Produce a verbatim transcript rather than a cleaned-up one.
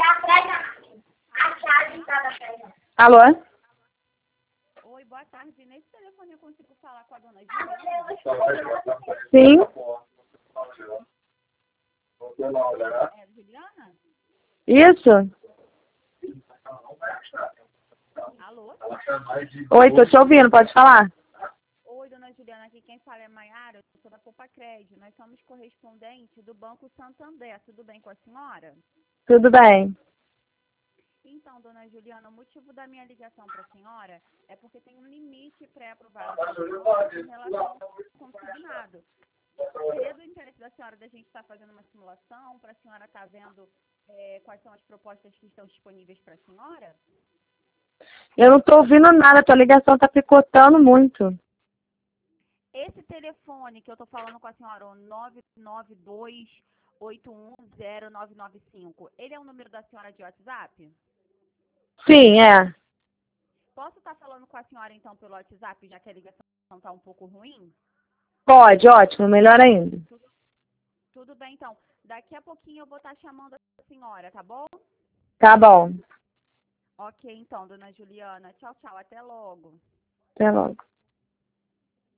Alô? Oi, boa tarde. Nesse telefone eu consigo falar com a dona Juliana? Sim. É, Juliana? Isso? Alô? Oi, tô te ouvindo, pode falar? Oi, dona Juliana, aqui quem fala é Maiara, eu sou da Poupa Crédito. Nós somos correspondentes do Banco Santander. Tudo bem com a senhora? Tudo bem. Então, dona Juliana, o motivo da minha ligação para a senhora é porque tem um limite pré-aprovado pela senhora em relação ao consignado. Seria do interesse da senhora da gente estar fazendo uma simulação para a senhora estar vendo é, quais são as propostas que estão disponíveis para a senhora? Eu não tô ouvindo nada, tua ligação tá picotando muito. Esse telefone que eu estou falando com a senhora, o nove nove dois, oito um zero, nove nove cinco, ele é o número da senhora de WhatsApp? Sim, é. Posso estar falando com a senhora então pelo WhatsApp, já que a ligação está um pouco ruim? Pode, ótimo, melhor ainda. Tudo, tudo bem então. Daqui a pouquinho eu vou estar chamando a senhora, tá bom? Tá bom. Ok, então, dona Juliana. Tchau, tchau. Até logo. Até logo.